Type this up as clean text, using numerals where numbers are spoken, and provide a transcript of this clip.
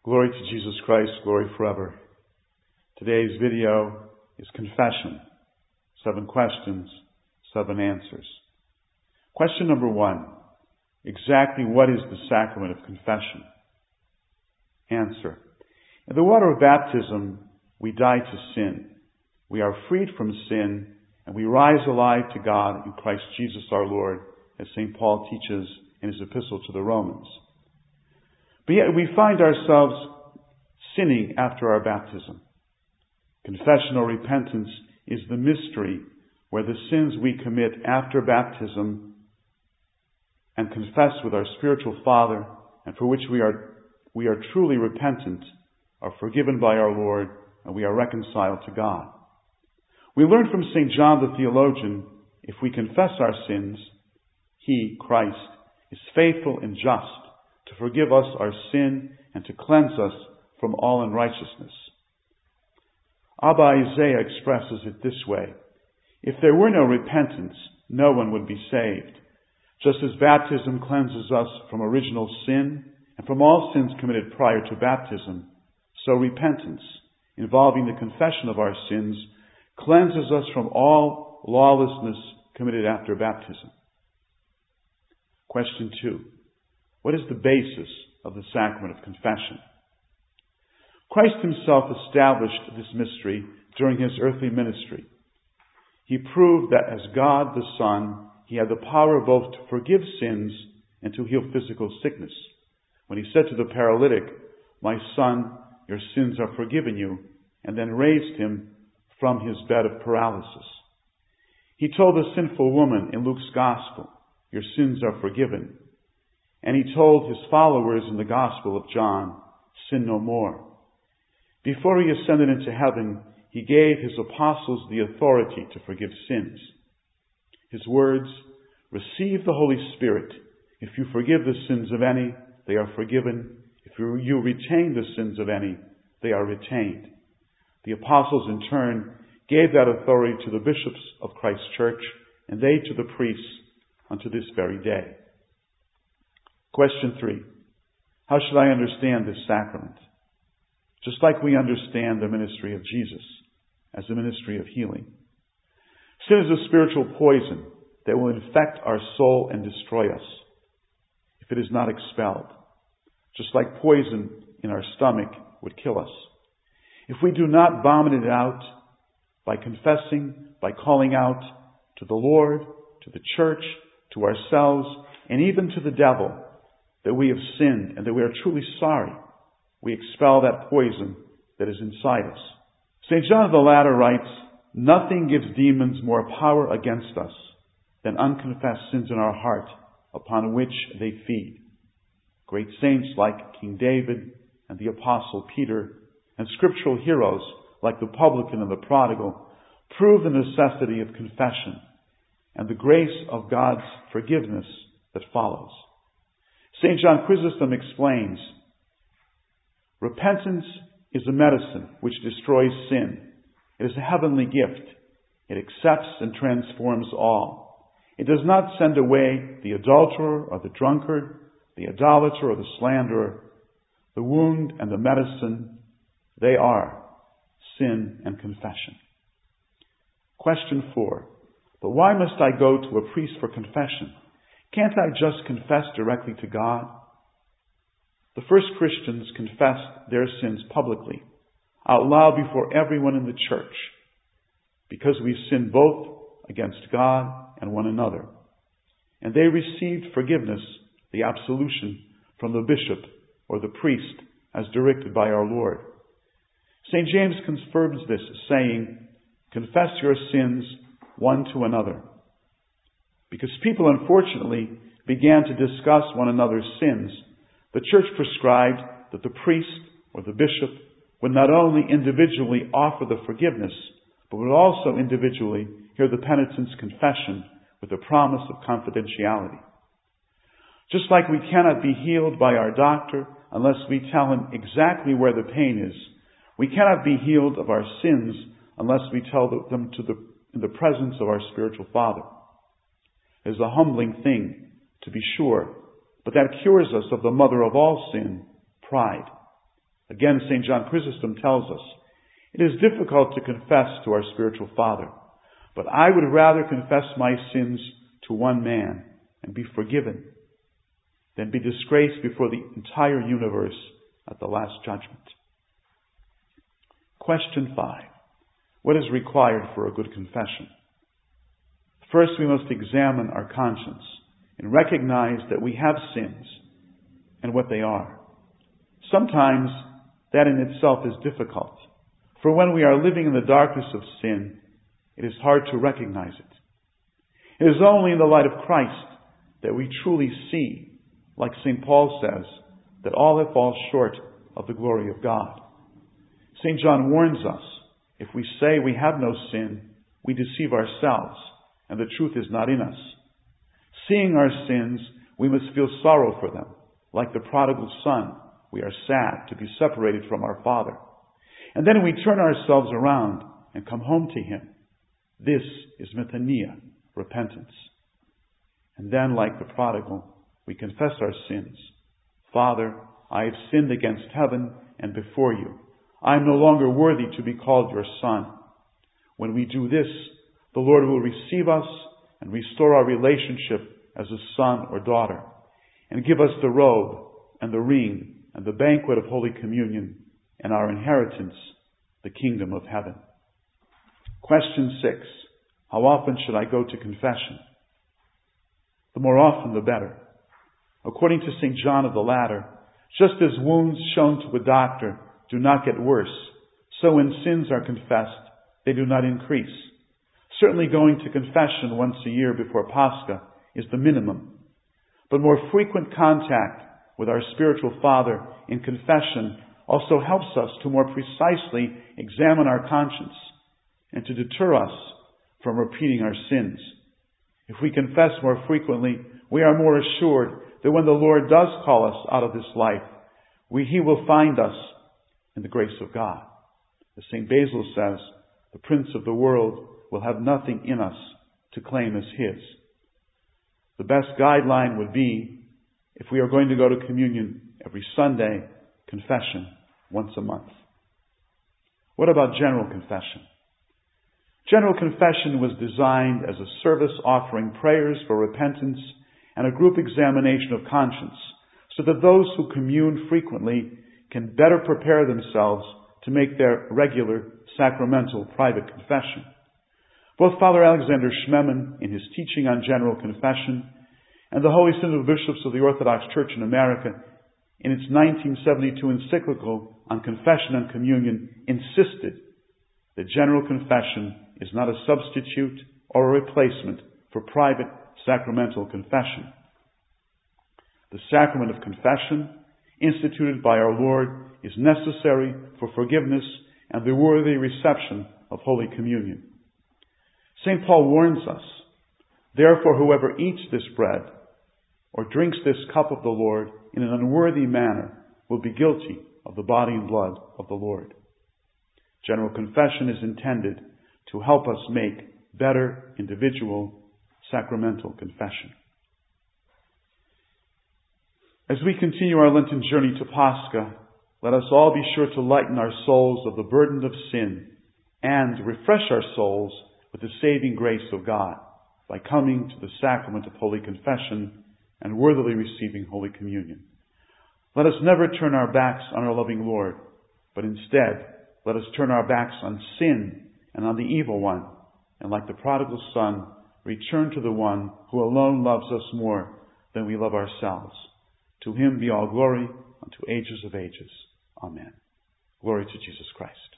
Glory to Jesus Christ, glory forever. Today's video is confession. 7 questions, 7 answers. Question number 1. Exactly what is the sacrament of confession? Answer. In the water of baptism, we die to sin. We are freed from sin, and we rise alive to God in Christ Jesus our Lord, as St. Paul teaches in his epistle to the Romans. But yet we find ourselves sinning after our baptism. Confession or repentance is the mystery where the sins we commit after baptism and confess with our spiritual Father, and for which we are truly repentant, are forgiven by our Lord, and we are reconciled to God. We learn from St. John the theologian, if we confess our sins, He, Christ, is faithful and just to forgive us our sin and to cleanse us from all unrighteousness. Abba Isaiah expresses it this way: if there were no repentance, no one would be saved. Just as baptism cleanses us from original sin and from all sins committed prior to baptism, so repentance, involving the confession of our sins, cleanses us from all lawlessness committed after baptism. Question 2. What is the basis of the sacrament of confession? Christ himself established this mystery during his earthly ministry. He proved that as God the Son, he had the power both to forgive sins and to heal physical sickness. When he said to the paralytic, "My son, your sins are forgiven you," and then raised him from his bed of paralysis. He told the sinful woman in Luke's Gospel, "Your sins are forgiven." And he told his followers in the Gospel of John, "Sin no more." Before he ascended into heaven, he gave his apostles the authority to forgive sins. His words, "Receive the Holy Spirit. If you forgive the sins of any, they are forgiven. If you retain the sins of any, they are retained." The apostles in turn gave that authority to the bishops of Christ's church, and they to the priests unto this very day. Question 3. How should I understand this sacrament? Just like we understand the ministry of Jesus as a ministry of healing. Sin is a spiritual poison that will infect our soul and destroy us if it is not expelled, just like poison in our stomach would kill us. If we do not vomit it out by confessing, by calling out to the Lord, to the church, to ourselves, and even to the devil, that we have sinned and that we are truly sorry, we expel that poison that is inside us. St. John of the Ladder writes, "Nothing gives demons more power against us than unconfessed sins in our heart upon which they feed." Great saints like King David and the Apostle Peter and scriptural heroes like the publican and the prodigal prove the necessity of confession and the grace of God's forgiveness that follows. St. John Chrysostom explains, "Repentance is a medicine which destroys sin. It is a heavenly gift. It accepts and transforms all. It does not send away the adulterer or the drunkard, the idolater or the slanderer. The wound and the medicine, they are sin and confession." Question 4. But why must I go to a priest for confession? Can't I just confess directly to God? The first Christians confessed their sins publicly, out loud before everyone in the church, because we sinned both against God and one another. And they received forgiveness, the absolution, from the bishop or the priest as directed by our Lord. St. James confirms this, saying, "Confess your sins one to another." Because people unfortunately began to discuss one another's sins, the church prescribed that the priest or the bishop would not only individually offer the forgiveness, but would also individually hear the penitent's confession with a promise of confidentiality. Just like we cannot be healed by our doctor unless we tell him exactly where the pain is, we cannot be healed of our sins unless we tell them in the presence of our spiritual Father. It is a humbling thing, to be sure, but that cures us of the mother of all sin, pride. Again, St. John Chrysostom tells us, "It is difficult to confess to our spiritual father, but I would rather confess my sins to one man and be forgiven than be disgraced before the entire universe at the last judgment." Question 5. What is required for a good confession? First, we must examine our conscience and recognize that we have sins and what they are. Sometimes that in itself is difficult, for when we are living in the darkness of sin, it is hard to recognize it. It is only in the light of Christ that we truly see, like St. Paul says, that all have fallen short of the glory of God. St. John warns us, if we say we have no sin, we deceive ourselves, and the truth is not in us. Seeing our sins, we must feel sorrow for them. Like the prodigal son, we are sad to be separated from our Father. And then we turn ourselves around and come home to Him. This is metanoia, repentance. And then, like the prodigal, we confess our sins. "Father, I have sinned against heaven and before you. I am no longer worthy to be called your son." When we do this, the Lord will receive us and restore our relationship as a son or daughter, and give us the robe and the ring and the banquet of Holy Communion and our inheritance, the kingdom of heaven. Question 6. How often should I go to confession? The more often, the better. According to St. John of the Ladder, just as wounds shown to a doctor do not get worse, so when sins are confessed, they do not increase. Certainly going to confession once a year before Pascha is the minimum. But more frequent contact with our spiritual Father in confession also helps us to more precisely examine our conscience and to deter us from repeating our sins. If we confess more frequently, we are more assured that when the Lord does call us out of this life, He will find us in the grace of God. As St. Basil says, the prince of the world will have nothing in us to claim as his. The best guideline would be, if we are going to go to communion every Sunday, confession once a month. What about general confession? General confession was designed as a service offering prayers for repentance and a group examination of conscience, so that those who commune frequently can better prepare themselves to make their regular sacramental private confession. Both Father Alexander Schmemann, in his teaching on general confession, and the Holy Synod of Bishops of the Orthodox Church in America, in its 1972 encyclical on confession and communion, insisted that general confession is not a substitute or a replacement for private sacramental confession. The sacrament of confession, instituted by our Lord, is necessary for forgiveness and the worthy reception of Holy Communion. St. Paul warns us, "Therefore whoever eats this bread or drinks this cup of the Lord in an unworthy manner will be guilty of the body and blood of the Lord." General confession is intended to help us make better individual sacramental confession. As we continue our Lenten journey to Pascha, let us all be sure to lighten our souls of the burden of sin and refresh our souls with the saving grace of God by coming to the sacrament of Holy Confession and worthily receiving Holy Communion. Let us never turn our backs on our loving Lord, but instead let us turn our backs on sin and on the evil one, and like the prodigal son, return to the one who alone loves us more than we love ourselves. To Him be all glory unto ages of ages. Amen. Glory to Jesus Christ.